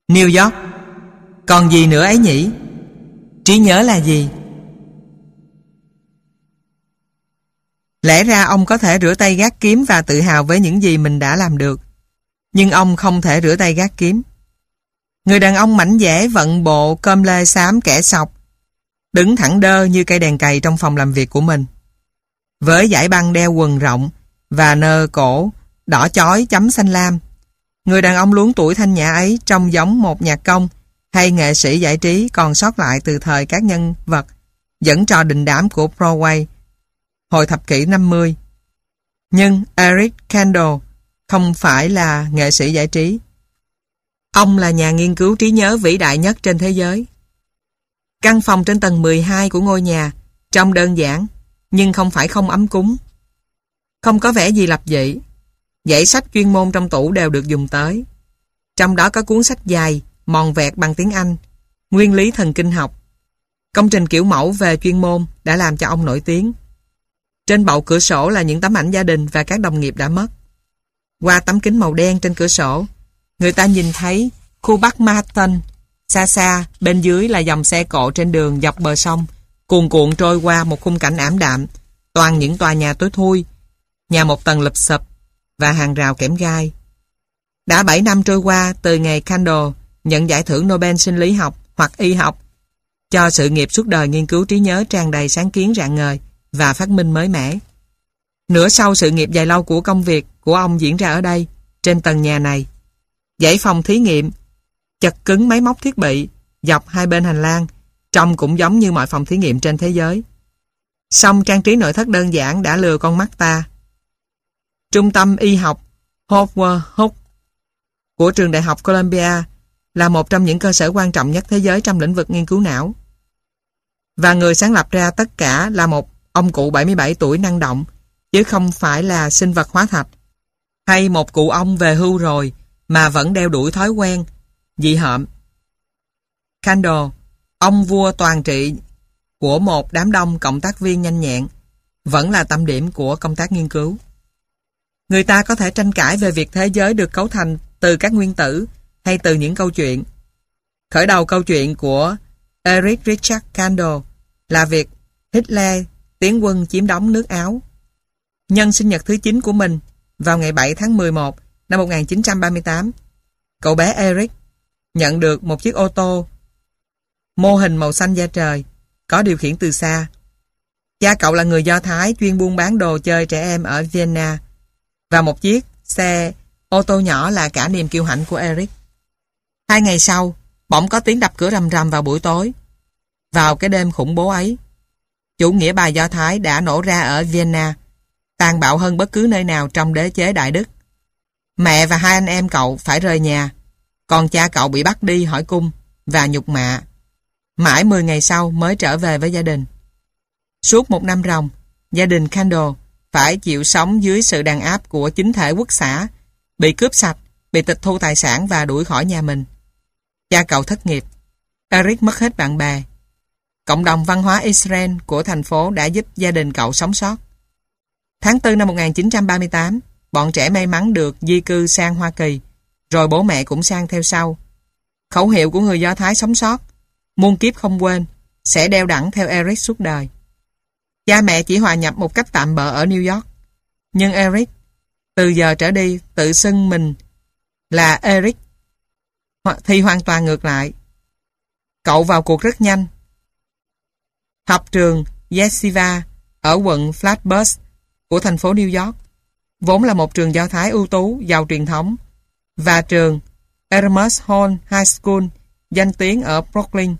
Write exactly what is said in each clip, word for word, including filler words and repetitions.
New York. Còn gì nữa ấy nhỉ? Trí nhớ là gì? Lẽ ra ông có thể rửa tay gác kiếm và tự hào với những gì mình đã làm được. Nhưng ông không thể rửa tay gác kiếm. Người đàn ông mảnh dẻ vận bộ cơm lê xám kẻ sọc, đứng thẳng đơ như cây đèn cày trong phòng làm việc của mình. Với dải băng đeo quần rộng và nơ cổ đỏ chói chấm xanh lam, người đàn ông luống tuổi thanh nhã ấy trông giống một nhạc công hay nghệ sĩ giải trí còn sót lại từ thời các nhân vật dẫn trò đình đám của Broadway hồi thập kỷ năm mươi. Nhưng Eric Kandel không phải là nghệ sĩ giải trí. Ông là nhà nghiên cứu trí nhớ vĩ đại nhất trên thế giới. Căn phòng trên tầng mười hai của ngôi nhà trông đơn giản, nhưng không phải không ấm cúng. Không có vẻ gì lập dị. Dãy sách chuyên môn trong tủ đều được dùng tới. Trong đó có cuốn sách dài, mòn vẹt bằng tiếng Anh, nguyên lý thần kinh học. Công trình kiểu mẫu về chuyên môn đã làm cho ông nổi tiếng. Trên bậu cửa sổ là những tấm ảnh gia đình và các đồng nghiệp đã mất. Qua tấm kính màu đen trên cửa sổ, người ta nhìn thấy khu Bắc Manhattan. Xa xa, bên dưới là dòng xe cộ trên đường dọc bờ sông, cuồn cuộn trôi qua một khung cảnh ảm đạm, toàn những tòa nhà tối thui, nhà một tầng lụp xụp và hàng rào kẽm gai. Đã bảy năm trôi qua từ ngày Kandel nhận giải thưởng Nobel sinh lý học hoặc y học cho sự nghiệp suốt đời nghiên cứu trí nhớ tràn đầy sáng kiến rạng ngời và phát minh mới mẻ. Nửa sau sự nghiệp dài lâu của công việc của ông diễn ra ở đây, trên tầng nhà này. Dãy phòng thí nghiệm, chật cứng máy móc thiết bị, dọc hai bên hành lang, trông cũng giống như mọi phòng thí nghiệm trên thế giới. Song trang trí nội thất đơn giản đã lừa con mắt ta. Trung tâm y học Howard Hughes của trường đại học Columbia là một trong những cơ sở quan trọng nhất thế giới trong lĩnh vực nghiên cứu não. Và người sáng lập ra tất cả là một ông cụ bảy mươi bảy tuổi năng động, chứ không phải là sinh vật hóa thạch, hay một cụ ông về hưu rồi mà vẫn đeo đuổi thói quen dị hợm. Kandel, ông vua toàn trị của một đám đông cộng tác viên nhanh nhẹn, vẫn là tâm điểm của công tác nghiên cứu. Người ta có thể tranh cãi về việc thế giới được cấu thành từ các nguyên tử hay từ những câu chuyện. Khởi đầu câu chuyện của Eric Richard Kandel là việc Hitler tiến quân chiếm đóng nước Áo. Nhân sinh nhật thứ chín của mình vào ngày bảy tháng mười một năm một nghìn chín trăm ba mươi tám, cậu bé Eric nhận được một chiếc ô tô mô hình màu xanh da trời, có điều khiển từ xa. Cha cậu là người Do Thái chuyên buôn bán đồ chơi trẻ em ở Vienna, và một chiếc xe ô tô nhỏ là cả niềm kiêu hãnh của Eric. Hai ngày sau, bỗng có tiếng đập cửa rầm rầm vào buổi tối. Vào cái đêm khủng bố ấy, chủ nghĩa bài Do Thái đã nổ ra ở Vienna, tàn bạo hơn bất cứ nơi nào trong đế chế Đại Đức. Mẹ và hai anh em cậu phải rời nhà, còn cha cậu bị bắt đi hỏi cung và nhục mạ. Mãi mười ngày sau mới trở về với gia đình. Suốt một năm ròng, gia đình Kandel phải chịu sống dưới sự đàn áp của chính thể quốc xã, bị cướp sạch, bị tịch thu tài sản và đuổi khỏi nhà mình. Cha cậu thất nghiệp, Eric mất hết bạn bè. Cộng đồng văn hóa Israel của thành phố đã giúp gia đình cậu sống sót. Tháng tư năm một nghìn chín trăm ba mươi tám, bọn trẻ may mắn được di cư sang Hoa Kỳ, rồi bố mẹ cũng sang theo sau. Khẩu hiệu của người Do Thái sống sót, muôn kiếp không quên, sẽ đeo đẳng theo Eric suốt đời. Cha mẹ chỉ hòa nhập một cách tạm bợ ở New York, nhưng Eric từ giờ trở đi tự xưng mình là Eric, thì hoàn toàn ngược lại. Cậu vào cuộc rất nhanh. Học trường Yeshiva ở quận Flatbush của thành phố New York, vốn là một trường Do Thái ưu tú, giàu truyền thống, và trường Erasmus Hall High School danh tiếng ở Brooklyn.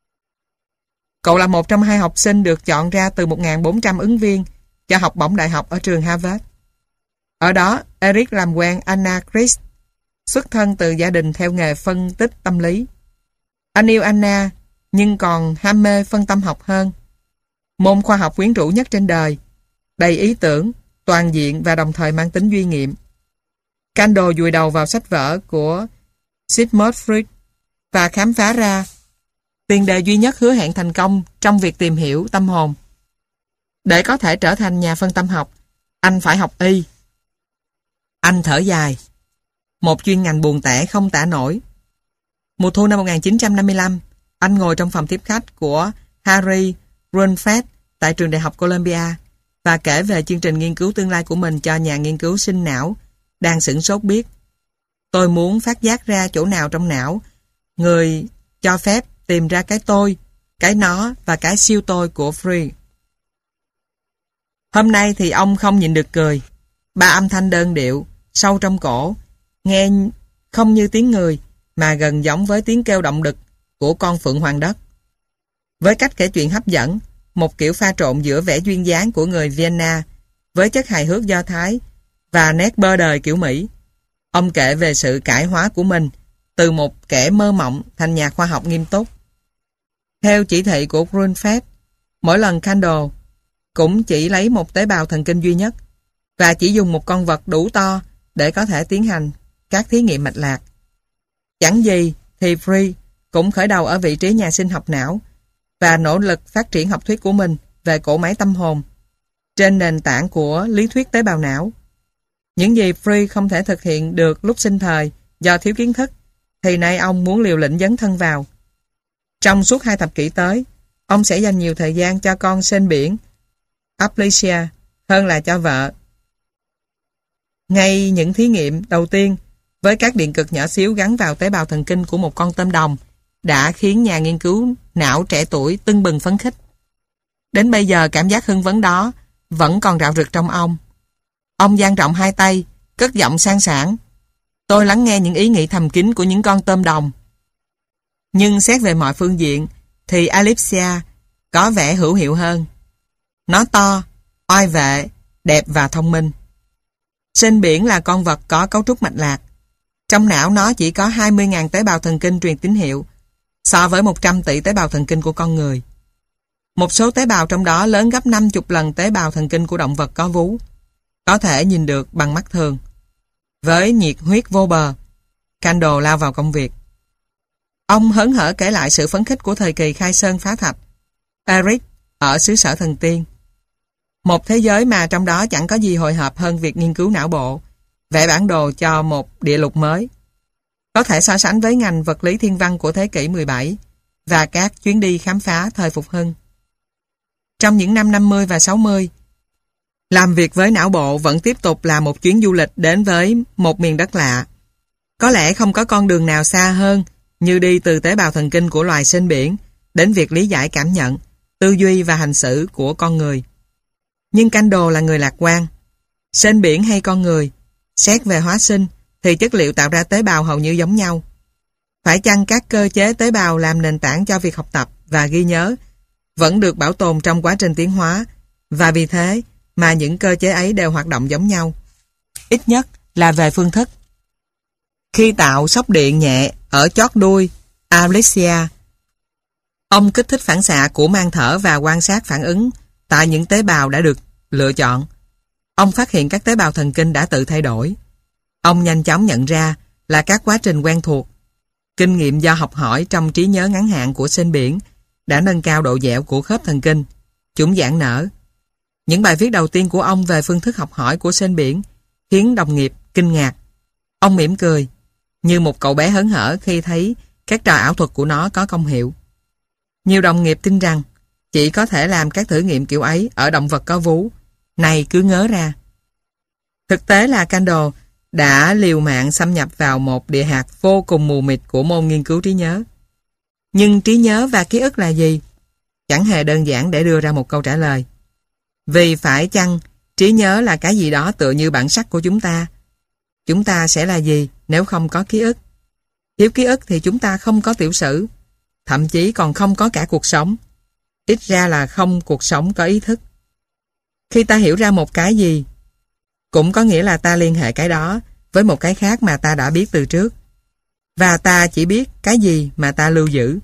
Cậu là một trong hai học sinh được chọn ra từ một nghìn bốn trăm ứng viên cho học bổng đại học ở trường Harvard. Ở đó, Eric làm quen Anna Chris, xuất thân từ gia đình theo nghề phân tích tâm lý. Anh yêu Anna, nhưng còn ham mê phân tâm học hơn. Môn khoa học quyến rũ nhất trên đời, đầy ý tưởng, toàn diện và đồng thời mang tính duy nghiệm. Kandel vùi đầu vào sách vở của Sigmund Freud và khám phá ra tiền đề duy nhất hứa hẹn thành công trong việc tìm hiểu tâm hồn. Để có thể trở thành nhà phân tâm học, anh phải học y. Anh thở dài. Một chuyên ngành buồn tẻ không tả nổi. Mùa thu năm một nghìn chín trăm năm mươi lăm, anh ngồi trong phòng tiếp khách của Harry Grunfeld tại trường đại học Columbia và kể về chương trình nghiên cứu tương lai của mình cho nhà nghiên cứu sinh não đang sửng sốt biết. Tôi muốn phát giác ra chỗ nào trong não người cho phép tìm ra cái tôi, cái nó và cái siêu tôi của Free. Hôm nay thì ông không nhịn được cười. Ba âm thanh đơn điệu, sâu trong cổ, nghe không như tiếng người mà gần giống với tiếng kêu động đực của con phượng hoàng đất. Với cách kể chuyện hấp dẫn, một kiểu pha trộn giữa vẻ duyên dáng của người Vienna với chất hài hước Do Thái và nét bơ đời kiểu Mỹ, ông kể về sự cải hóa của mình từ một kẻ mơ mộng thành nhà khoa học nghiêm túc. Theo chỉ thị của Grunfeld, mỗi lần Kandel cũng chỉ lấy một tế bào thần kinh duy nhất và chỉ dùng một con vật đủ to để có thể tiến hành các thí nghiệm mạch lạc. Chẳng gì thì Free cũng khởi đầu ở vị trí nhà sinh học não và nỗ lực phát triển học thuyết của mình về cỗ máy tâm hồn trên nền tảng của lý thuyết tế bào não. Những gì Free không thể thực hiện được lúc sinh thời do thiếu kiến thức thì nay ông muốn liều lĩnh dấn thân vào. Trong suốt hai thập kỷ tới, ông sẽ dành nhiều thời gian cho con sên biển Aplysia hơn là cho vợ. Ngay những thí nghiệm đầu tiên với các điện cực nhỏ xíu gắn vào tế bào thần kinh của một con tôm đồng đã khiến nhà nghiên cứu não trẻ tuổi tưng bừng phấn khích. Đến bây giờ cảm giác hưng phấn đó vẫn còn rạo rực trong ông. Ông dang rộng hai tay, cất giọng sang sảng. Tôi lắng nghe những ý nghĩ thầm kín của những con tôm đồng. Nhưng xét về mọi phương diện thì Aplysia có vẻ hữu hiệu hơn. Nó to, oai vệ, đẹp và thông minh. Sên biển là con vật có cấu trúc mạch lạc. Trong não nó chỉ có hai mươi nghìn tế bào thần kinh truyền tín hiệu so với một trăm tỷ tế bào thần kinh của con người. Một số tế bào trong đó lớn gấp năm mươi lần tế bào thần kinh của động vật có vú, có thể nhìn được bằng mắt thường. Với nhiệt huyết vô bờ, Kandel lao vào công việc. Ông hớn hở kể lại sự phấn khích của thời kỳ khai sơn phá thạch, Eric ở xứ sở thần tiên. Một thế giới mà trong đó chẳng có gì hồi hộp hơn việc nghiên cứu não bộ, vẽ bản đồ cho một địa lục mới. Có thể so sánh với ngành vật lý thiên văn của thế kỷ mười bảy và các chuyến đi khám phá thời phục hưng. Trong những năm năm mươi và sáu mươi, làm việc với não bộ vẫn tiếp tục là một chuyến du lịch đến với một miền đất lạ. Có lẽ không có con đường nào xa hơn như đi từ tế bào thần kinh của loài sên biển đến việc lý giải cảm nhận, tư duy và hành xử của con người. Nhưng Kandel là người lạc quan. Sên biển hay con người, xét về hóa sinh thì chất liệu tạo ra tế bào hầu như giống nhau. Phải chăng các cơ chế tế bào làm nền tảng cho việc học tập và ghi nhớ vẫn được bảo tồn trong quá trình tiến hóa, và vì thế mà những cơ chế ấy đều hoạt động giống nhau, ít nhất là về phương thức. Khi tạo sốc điện nhẹ ở chót đuôi Aplysia, ông kích thích phản xạ của mang thở và quan sát phản ứng tại những tế bào đã được lựa chọn. Ông phát hiện các tế bào thần kinh đã tự thay đổi. Ông nhanh chóng nhận ra là các quá trình quen thuộc, kinh nghiệm do học hỏi trong trí nhớ ngắn hạn của sên biển đã nâng cao độ dẻo của khớp thần kinh. Chúng giãn nở. Những bài viết đầu tiên của ông về phương thức học hỏi của sên biển khiến đồng nghiệp kinh ngạc. Ông mỉm cười, như một cậu bé hớn hở khi thấy các trò ảo thuật của nó có công hiệu. Nhiều đồng nghiệp tin rằng chỉ có thể làm các thử nghiệm kiểu ấy ở động vật có vú. Này cứ ngớ ra. Thực tế là Kandel đã liều mạng xâm nhập vào một địa hạt vô cùng mù mịt của môn nghiên cứu trí nhớ. Nhưng trí nhớ và ký ức là gì? Chẳng hề đơn giản để đưa ra một câu trả lời. Vì phải chăng trí nhớ là cái gì đó tựa như bản sắc của chúng ta? Chúng ta sẽ là gì nếu không có ký ức? Thiếu ký ức thì chúng ta không có tiểu sử, thậm chí còn không có cả cuộc sống. Ít ra là không cuộc sống có ý thức. Khi ta hiểu ra một cái gì, cũng có nghĩa là ta liên hệ cái đó với một cái khác mà ta đã biết từ trước. Và ta chỉ biết cái gì mà ta lưu giữ.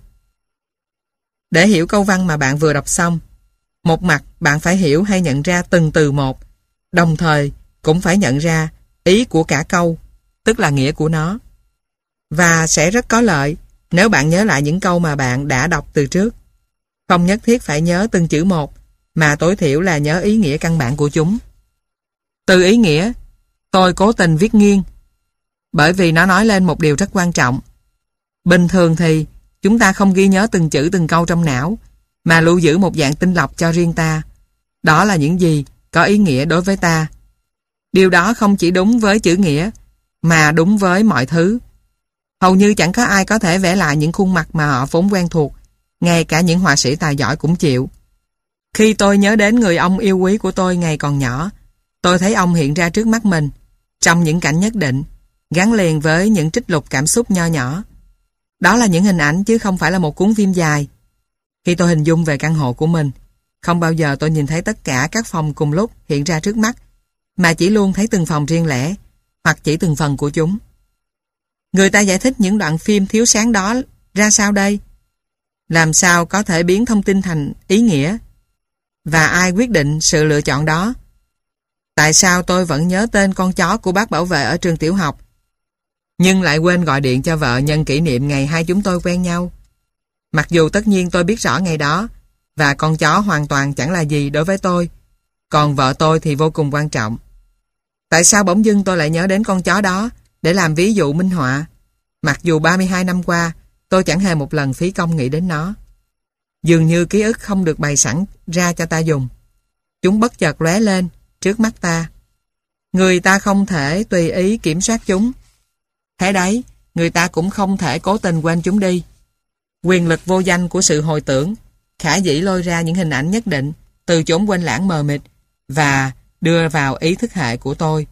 Để hiểu câu văn mà bạn vừa đọc xong, một mặt bạn phải hiểu hay nhận ra từng từ một, đồng thời cũng phải nhận ra ý của cả câu, tức là nghĩa của nó. Và sẽ rất có lợi nếu bạn nhớ lại những câu mà bạn đã đọc từ trước. Không nhất thiết phải nhớ từng chữ một, mà tối thiểu là nhớ ý nghĩa căn bản của chúng. Từ ý nghĩa, tôi cố tình viết nghiêng, bởi vì nó nói lên một điều rất quan trọng. Bình thường thì chúng ta không ghi nhớ từng chữ từng câu trong não, mà lưu giữ một dạng tinh lọc cho riêng ta. Đó là những gì có ý nghĩa đối với ta. Điều đó không chỉ đúng với chữ nghĩa, mà đúng với mọi thứ. Hầu như chẳng có ai có thể vẽ lại những khuôn mặt mà họ vốn quen thuộc, ngay cả những họa sĩ tài giỏi cũng chịu. Khi tôi nhớ đến người ông yêu quý của tôi ngày còn nhỏ, tôi thấy ông hiện ra trước mắt mình, trong những cảnh nhất định, gắn liền với những trích lục cảm xúc nho nhỏ. Đó là những hình ảnh chứ không phải là một cuốn phim dài. Khi tôi hình dung về căn hộ của mình, không bao giờ tôi nhìn thấy tất cả các phòng cùng lúc hiện ra trước mắt, mà chỉ luôn thấy từng phòng riêng lẻ, hoặc chỉ từng phần của chúng. Người ta giải thích những đoạn phim thiếu sáng đó ra sao đây? Làm sao có thể biến thông tin thành ý nghĩa? Và ai quyết định sự lựa chọn đó? Tại sao tôi vẫn nhớ tên con chó của bác bảo vệ ở trường tiểu học, nhưng lại quên gọi điện cho vợ nhân kỷ niệm ngày hai chúng tôi quen nhau? Mặc dù tất nhiên tôi biết rõ ngày đó, và con chó hoàn toàn chẳng là gì đối với tôi, còn vợ tôi thì vô cùng quan trọng. Tại sao bỗng dưng tôi lại nhớ đến con chó đó để làm ví dụ minh họa, mặc dù ba mươi hai năm qua tôi chẳng hề một lần phí công nghĩ đến nó? Dường như ký ức không được bày sẵn ra cho ta dùng. Chúng bất chợt lóe lên trước mắt ta. Người ta không thể tùy ý kiểm soát chúng. Thế đấy, người ta cũng không thể cố tình quên chúng đi. Quyền lực vô danh của sự hồi tưởng khả dĩ lôi ra những hình ảnh nhất định từ chốn quên lãng mờ mịt và đưa vào ý thức hệ của tôi.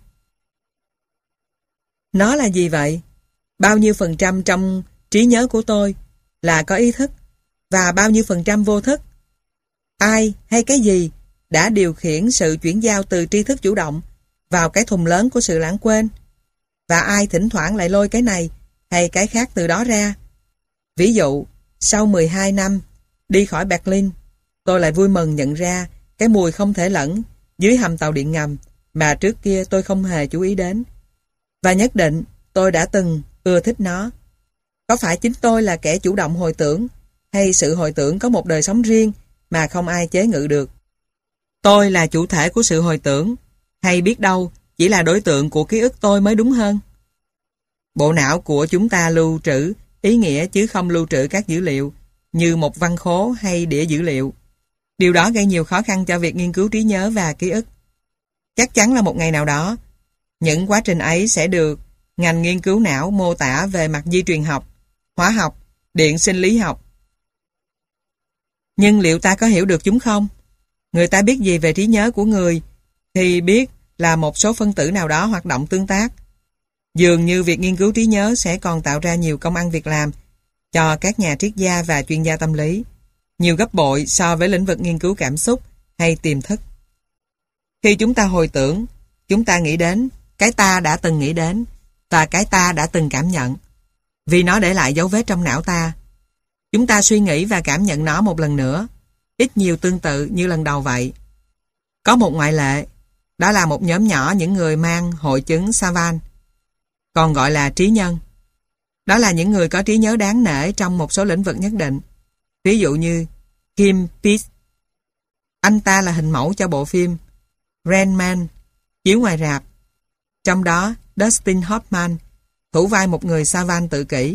Nó là gì vậy? Bao nhiêu phần trăm trong trí nhớ của tôi là có ý thức và bao nhiêu phần trăm vô thức? Ai hay cái gì đã điều khiển sự chuyển giao từ tri thức chủ động vào cái thùng lớn của sự lãng quên? Và ai thỉnh thoảng lại lôi cái này hay cái khác từ đó ra? Ví dụ, sau mười hai năm đi khỏi Berlin, tôi lại vui mừng nhận ra cái mùi không thể lẫn dưới hầm tàu điện ngầm mà trước kia tôi không hề chú ý đến. Và nhất định tôi đã từng ưa thích nó. Có phải chính tôi là kẻ chủ động hồi tưởng, hay sự hồi tưởng có một đời sống riêng mà không ai chế ngự được? Tôi là chủ thể của sự hồi tưởng, hay biết đâu chỉ là đối tượng của ký ức tôi mới đúng hơn? Bộ não của chúng ta lưu trữ ý nghĩa chứ không lưu trữ các dữ liệu như một văn khố hay đĩa dữ liệu. Điều đó gây nhiều khó khăn cho việc nghiên cứu trí nhớ và ký ức. Chắc chắn là một ngày nào đó, những quá trình ấy sẽ được ngành nghiên cứu não mô tả về mặt di truyền học, hóa học, điện sinh lý học. Nhưng liệu ta có hiểu được chúng không? Người ta biết gì về trí nhớ của người thì biết là một số phân tử nào đó hoạt động tương tác. Dường như việc nghiên cứu trí nhớ sẽ còn tạo ra nhiều công ăn việc làm cho các nhà triết gia và chuyên gia tâm lý, nhiều gấp bội so với lĩnh vực nghiên cứu cảm xúc hay tiềm thức. Khi chúng ta hồi tưởng, chúng ta nghĩ đến cái ta đã từng nghĩ đến và cái ta đã từng cảm nhận, vì nó để lại dấu vết trong não ta. Chúng ta suy nghĩ và cảm nhận nó một lần nữa, ít nhiều tương tự như lần đầu vậy. Có một ngoại lệ, đó là một nhóm nhỏ những người mang hội chứng Savant, còn gọi là trí nhân. Đó là những người có trí nhớ đáng nể trong một số lĩnh vực nhất định. Ví dụ như Kim Peace. Anh ta là hình mẫu cho bộ phim Rain Man chiếu ngoài rạp. Trong đó Dustin Hoffman thủ vai một người savant tự kỷ.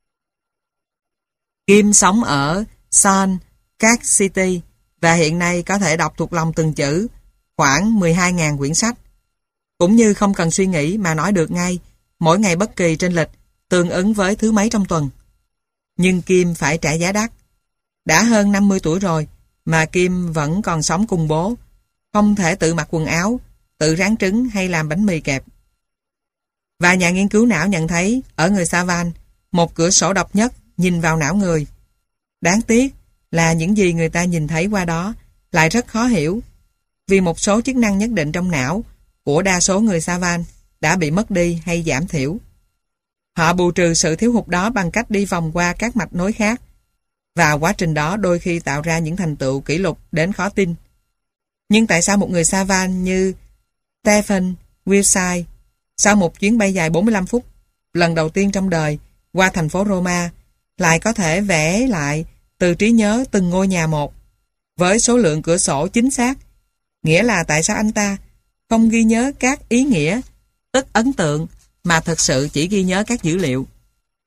Kim sống ở Son Kac City và hiện nay có thể đọc thuộc lòng từng chữ khoảng mười hai nghìn quyển sách, cũng như không cần suy nghĩ mà nói được ngay mỗi ngày bất kỳ trên lịch tương ứng với thứ mấy trong tuần. Nhưng Kim phải trả giá đắt. Đã hơn năm mươi tuổi rồi mà Kim vẫn còn sống cùng bố, không thể tự mặc quần áo, tự rán trứng hay làm bánh mì kẹp. Và nhà nghiên cứu não nhận thấy ở người Savant một cửa sổ độc nhất nhìn vào não người. Đáng tiếc là những gì người ta nhìn thấy qua đó lại rất khó hiểu, vì một số chức năng nhất định trong não của đa số người Savant đã bị mất đi hay giảm thiểu. Họ bù trừ sự thiếu hụt đó bằng cách đi vòng qua các mạch nối khác, và quá trình đó đôi khi tạo ra những thành tựu kỷ lục đến khó tin. Nhưng tại sao một người Savant như Stephen Wilson, sau một chuyến bay dài bốn mươi lăm phút, lần đầu tiên trong đời, qua thành phố Roma, lại có thể vẽ lại từ trí nhớ từng ngôi nhà một, với số lượng cửa sổ chính xác? Nghĩa là tại sao anh ta không ghi nhớ các ý nghĩa, tức ấn tượng, mà thực sự chỉ ghi nhớ các dữ liệu?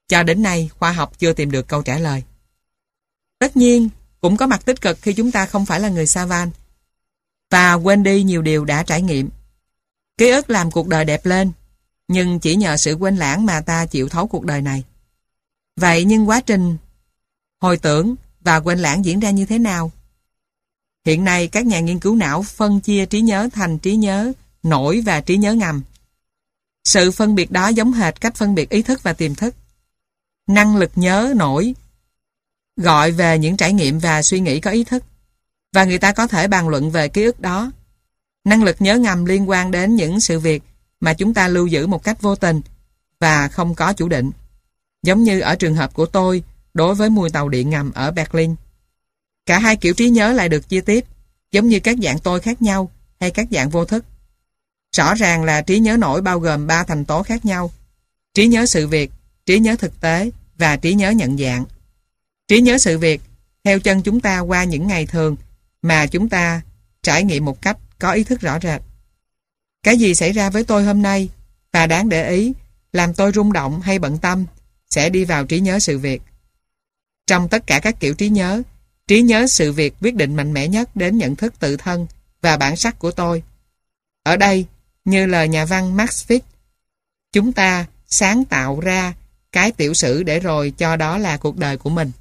Cho đến nay, khoa học chưa tìm được câu trả lời. Tất nhiên, cũng có mặt tích cực khi chúng ta không phải là người Savan và quên đi nhiều điều đã trải nghiệm. Ký ức làm cuộc đời đẹp lên, nhưng chỉ nhờ sự quên lãng mà ta chịu thấu cuộc đời này. Vậy nhưng quá trình hồi tưởng và quên lãng diễn ra như thế nào? Hiện nay các nhà nghiên cứu não phân chia trí nhớ thành trí nhớ nổi và trí nhớ ngầm. Sự phân biệt đó giống hệt cách phân biệt ý thức và tiềm thức. Năng lực nhớ nổi gọi về những trải nghiệm và suy nghĩ có ý thức, và người ta có thể bàn luận về ký ức đó. Năng lực nhớ ngầm liên quan đến những sự việc mà chúng ta lưu giữ một cách vô tình và không có chủ định, giống như ở trường hợp của tôi đối với mùi tàu điện ngầm ở Berlin. Cả hai kiểu trí nhớ lại được chia tiếp, giống như các dạng tôi khác nhau hay các dạng vô thức. Rõ ràng là trí nhớ nổi bao gồm ba thành tố khác nhau: trí nhớ sự việc, trí nhớ thực tế và trí nhớ nhận dạng. Trí nhớ sự việc theo chân chúng ta qua những ngày thường mà chúng ta trải nghiệm một cách có ý thức rõ rệt. Cái gì xảy ra với tôi hôm nay và đáng để ý, làm tôi rung động hay bận tâm, sẽ đi vào trí nhớ sự việc. Trong tất cả các kiểu trí nhớ, trí nhớ sự việc quyết định mạnh mẽ nhất đến nhận thức tự thân và bản sắc của tôi. Ở đây, như lời nhà văn Max Frisch, chúng ta sáng tạo ra cái tiểu sử để rồi cho đó là cuộc đời của mình.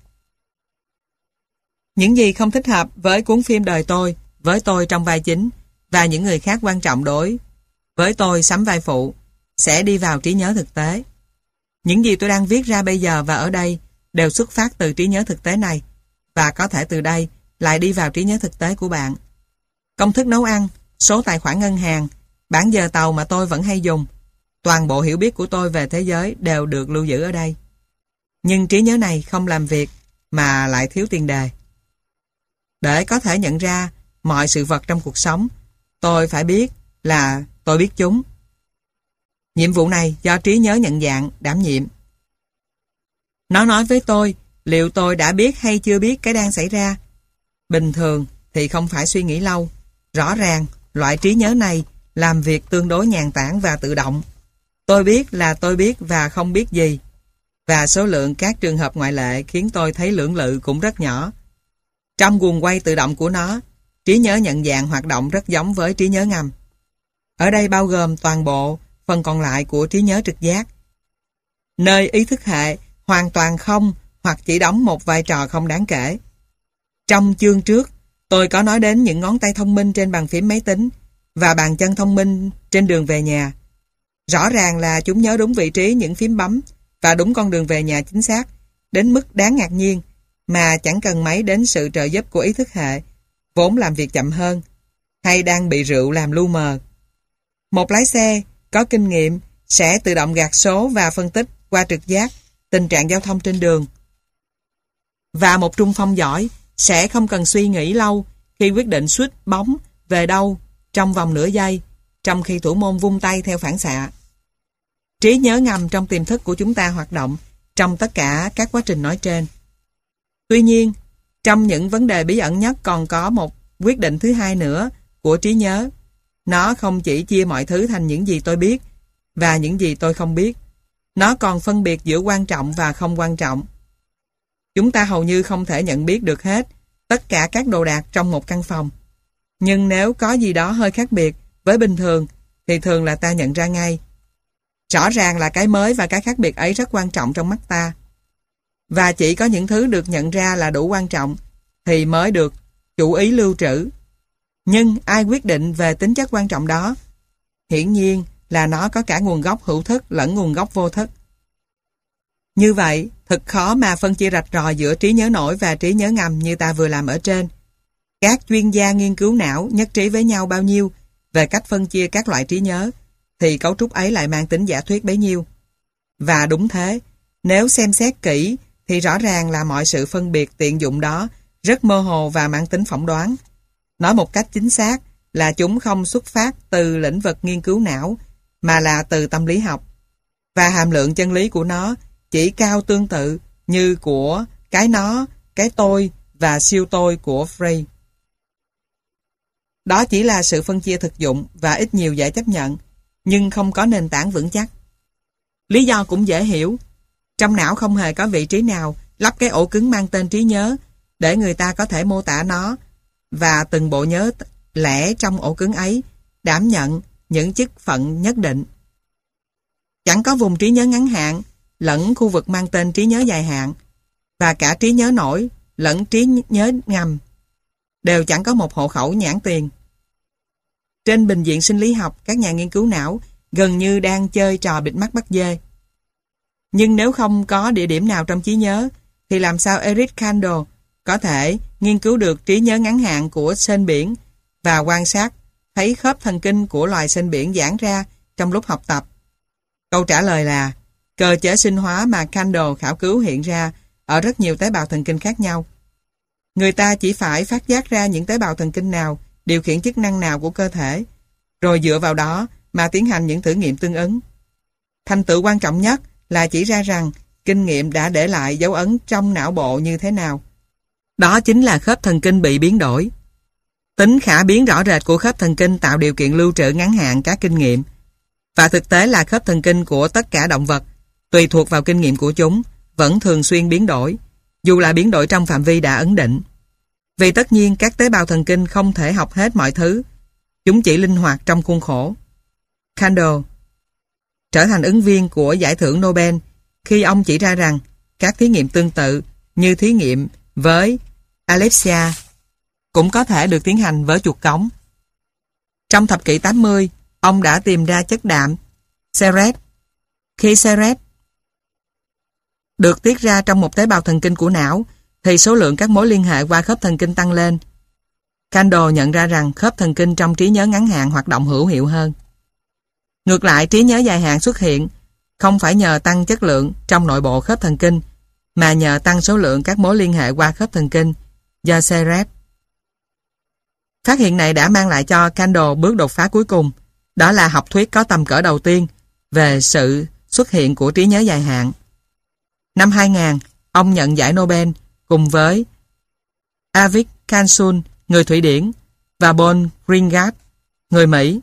Những gì không thích hợp với cuốn phim đời tôi, với tôi trong vai chính và những người khác quan trọng đối với tôi sắm vai phụ sẽ đi vào trí nhớ thực tế. Những gì tôi đang viết ra bây giờ và ở đây đều xuất phát từ trí nhớ thực tế này và có thể từ đây lại đi vào trí nhớ thực tế của bạn. Công thức nấu ăn, số tài khoản ngân hàng, bản giờ tàu mà tôi vẫn hay dùng, toàn bộ hiểu biết của tôi về thế giới đều được lưu giữ ở đây. Nhưng trí nhớ này không làm việc mà lại thiếu tiền đề. Để có thể nhận ra mọi sự vật trong cuộc sống, tôi phải biết là tôi biết chúng. Nhiệm vụ này do trí nhớ nhận dạng đảm nhiệm. Nó nói với tôi liệu tôi đã biết hay chưa biết cái đang xảy ra. Bình thường thì không phải suy nghĩ lâu. Rõ ràng, loại trí nhớ này làm việc tương đối nhàn tản và tự động. Tôi biết là tôi biết và không biết gì. Và số lượng các trường hợp ngoại lệ khiến tôi thấy lưỡng lự cũng rất nhỏ. Trong guồng quay tự động của nó, trí nhớ nhận dạng hoạt động rất giống với trí nhớ ngầm. Ở đây bao gồm toàn bộ phần còn lại của trí nhớ trực giác, nơi ý thức hệ hoàn toàn không hoặc chỉ đóng một vai trò không đáng kể. Trong chương trước, tôi có nói đến những ngón tay thông minh trên bàn phím máy tính và bàn chân thông minh trên đường về nhà. Rõ ràng là chúng nhớ đúng vị trí những phím bấm và đúng con đường về nhà chính xác, đến mức đáng ngạc nhiên mà chẳng cần mấy đến sự trợ giúp của ý thức hệ, vốn làm việc chậm hơn, hay đang bị rượu làm lu mờ. Một lái xe có kinh nghiệm sẽ tự động gạt số và phân tích qua trực giác tình trạng giao thông trên đường. Và một trung phong giỏi sẽ không cần suy nghĩ lâu khi quyết định sút bóng về đâu trong vòng nửa giây, trong khi thủ môn vung tay theo phản xạ. Trí nhớ ngầm trong tiềm thức của chúng ta hoạt động trong tất cả các quá trình nói trên. Tuy nhiên, trong những vấn đề bí ẩn nhất còn có một quyết định thứ hai nữa của trí nhớ. Nó không chỉ chia mọi thứ thành những gì tôi biết và những gì tôi không biết. Nó còn phân biệt giữa quan trọng và không quan trọng. Chúng ta hầu như không thể nhận biết được hết tất cả các đồ đạc trong một căn phòng. Nhưng nếu có gì đó hơi khác biệt với bình thường thì thường là ta nhận ra ngay. Rõ ràng là cái mới và cái khác biệt ấy rất quan trọng trong mắt ta. Và chỉ có những thứ được nhận ra là đủ quan trọng thì mới được chủ ý lưu trữ. Nhưng ai quyết định về tính chất quan trọng đó? Hiển nhiên là nó có cả nguồn gốc hữu thức lẫn nguồn gốc vô thức. Như vậy, thật khó mà phân chia rạch ròi giữa trí nhớ nổi và trí nhớ ngầm như ta vừa làm ở trên. Các chuyên gia nghiên cứu não nhất trí với nhau bao nhiêu về cách phân chia các loại trí nhớ, thì cấu trúc ấy lại mang tính giả thuyết bấy nhiêu. Và đúng thế, nếu xem xét kỹ thì rõ ràng là mọi sự phân biệt tiện dụng đó rất mơ hồ và mang tính phỏng đoán. Nói một cách chính xác là chúng không xuất phát từ lĩnh vực nghiên cứu não mà là từ tâm lý học. Và hàm lượng chân lý của nó chỉ cao tương tự như của cái nó, cái tôi và siêu tôi của Frey. Đó chỉ là sự phân chia thực dụng và ít nhiều dễ chấp nhận, nhưng không có nền tảng vững chắc. Lý do cũng dễ hiểu. Trong não không hề có vị trí nào lắp cái ổ cứng mang tên trí nhớ để người ta có thể mô tả nó, và từng bộ nhớ lẻ trong ổ cứng ấy đảm nhận những chức phận nhất định. Chẳng có vùng trí nhớ ngắn hạn lẫn khu vực mang tên trí nhớ dài hạn, và cả trí nhớ nổi lẫn trí nhớ ngầm đều chẳng có một hộ khẩu nhãn tiền. Trên bình diện sinh lý học, các nhà nghiên cứu não gần như đang chơi trò bịt mắt bắt dê. Nhưng nếu không có địa điểm nào trong trí nhớ, thì làm sao Eric Kandel có thể nghiên cứu được trí nhớ ngắn hạn của sên biển và quan sát thấy khớp thần kinh của loài sên biển giãn ra trong lúc học tập? Câu trả lời là cơ chế sinh hóa mà Kandel khảo cứu hiện ra ở rất nhiều tế bào thần kinh khác nhau. Người ta chỉ phải phát giác ra những tế bào thần kinh nào điều khiển chức năng nào của cơ thể, rồi dựa vào đó mà tiến hành những thử nghiệm tương ứng. Thành tựu quan trọng nhất là chỉ ra rằng kinh nghiệm đã để lại dấu ấn trong não bộ như thế nào. Đó chính là khớp thần kinh bị biến đổi. Tính khả biến rõ rệt của khớp thần kinh tạo điều kiện lưu trữ ngắn hạn các kinh nghiệm. Và thực tế là khớp thần kinh của tất cả động vật, tùy thuộc vào kinh nghiệm của chúng, vẫn thường xuyên biến đổi, dù là biến đổi trong phạm vi đã ấn định. Vì tất nhiên các tế bào thần kinh không thể học hết mọi thứ, chúng chỉ linh hoạt trong khuôn khổ. Kandel trở thành ứng viên của giải thưởng Nobel khi ông chỉ ra rằng các thí nghiệm tương tự như thí nghiệm với Alexia cũng có thể được tiến hành với chuột cống. Trong thập kỷ tám mươi, ông đã tìm ra chất đạm Seret. Khi Seret được tiết ra trong một tế bào thần kinh của não, thì số lượng các mối liên hệ qua khớp thần kinh tăng lên. Kandel nhận ra rằng khớp thần kinh trong trí nhớ ngắn hạn hoạt động hữu hiệu hơn. Ngược lại, trí nhớ dài hạn xuất hiện không phải nhờ tăng chất lượng trong nội bộ khớp thần kinh, mà nhờ tăng số lượng các mối liên hệ qua khớp thần kinh do Seret. Phát hiện này đã mang lại cho Kandel bước đột phá cuối cùng, đó là học thuyết có tầm cỡ đầu tiên về sự xuất hiện của trí nhớ dài hạn. Năm hai nghìn, ông nhận giải Nobel cùng với Arvid Kansun, người Thụy Điển, và Paul Greengard, người Mỹ.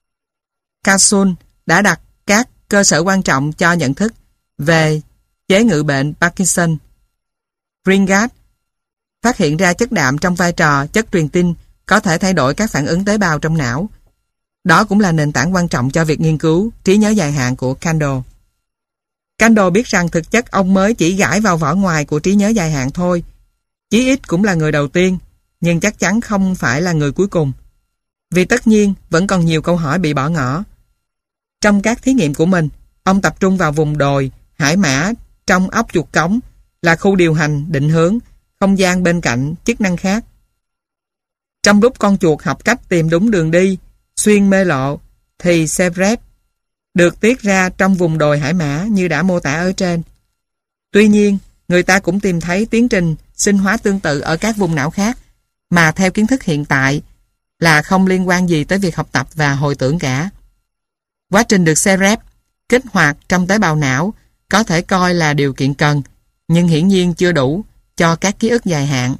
Kansun đã đặt các cơ sở quan trọng cho nhận thức về chế ngự bệnh Parkinson. Greengard phát hiện ra chất đạm trong vai trò chất truyền tin có thể thay đổi các phản ứng tế bào trong não. Đó cũng là nền tảng quan trọng cho việc nghiên cứu trí nhớ dài hạn của Kandel. Kandel biết rằng thực chất ông mới chỉ gãi vào vỏ ngoài của trí nhớ dài hạn thôi. Chí ít cũng là người đầu tiên, nhưng chắc chắn không phải là người cuối cùng. Vì tất nhiên vẫn còn nhiều câu hỏi bị bỏ ngỏ. Trong các thí nghiệm của mình, ông tập trung vào vùng đồi, hải mã trong óc chuột cống là khu điều hành, định hướng, không gian bên cạnh chức năng khác. Trong lúc con chuột học cách tìm đúng đường đi, xuyên mê lộ, thì Seret được tiết ra trong vùng đồi hải mã như đã mô tả ở trên. Tuy nhiên, người ta cũng tìm thấy tiến trình sinh hóa tương tự ở các vùng não khác, mà theo kiến thức hiện tại là không liên quan gì tới việc học tập và hồi tưởng cả. Quá trình được Seret kích hoạt trong tế bào não có thể coi là điều kiện cần, nhưng hiển nhiên chưa đủ cho các ký ức dài hạn.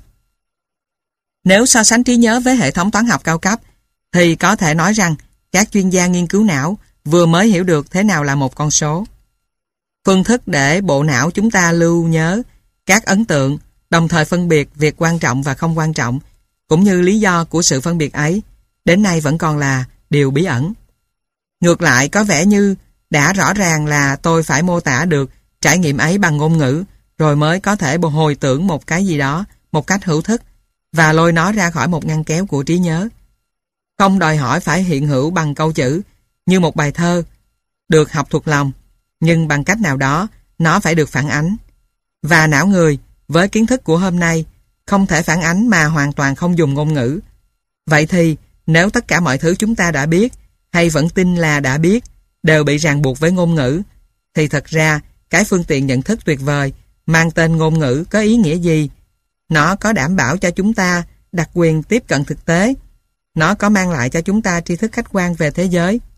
Nếu so sánh trí nhớ với hệ thống toán học cao cấp, thì có thể nói rằng các chuyên gia nghiên cứu não vừa mới hiểu được thế nào là một con số. Phương thức để bộ não chúng ta lưu nhớ các ấn tượng, đồng thời phân biệt việc quan trọng và không quan trọng, cũng như lý do của sự phân biệt ấy, đến nay vẫn còn là điều bí ẩn. Ngược lại, có vẻ như đã rõ ràng là tôi phải mô tả được trải nghiệm ấy bằng ngôn ngữ, rồi mới có thể hồi tưởng một cái gì đó một cách hữu thức và lôi nó ra khỏi một ngăn kéo của trí nhớ. Không đòi hỏi phải hiện hữu bằng câu chữ như một bài thơ được học thuộc lòng, nhưng bằng cách nào đó nó phải được phản ánh. Và não người với kiến thức của hôm nay không thể phản ánh mà hoàn toàn không dùng ngôn ngữ. Vậy thì nếu tất cả mọi thứ chúng ta đã biết hay vẫn tin là đã biết đều bị ràng buộc với ngôn ngữ, thì thật ra cái phương tiện nhận thức tuyệt vời mang tên ngôn ngữ có ý nghĩa gì? Nó có đảm bảo cho chúng ta đặc quyền tiếp cận thực tế? Nó có mang lại cho chúng ta tri thức khách quan về thế giới?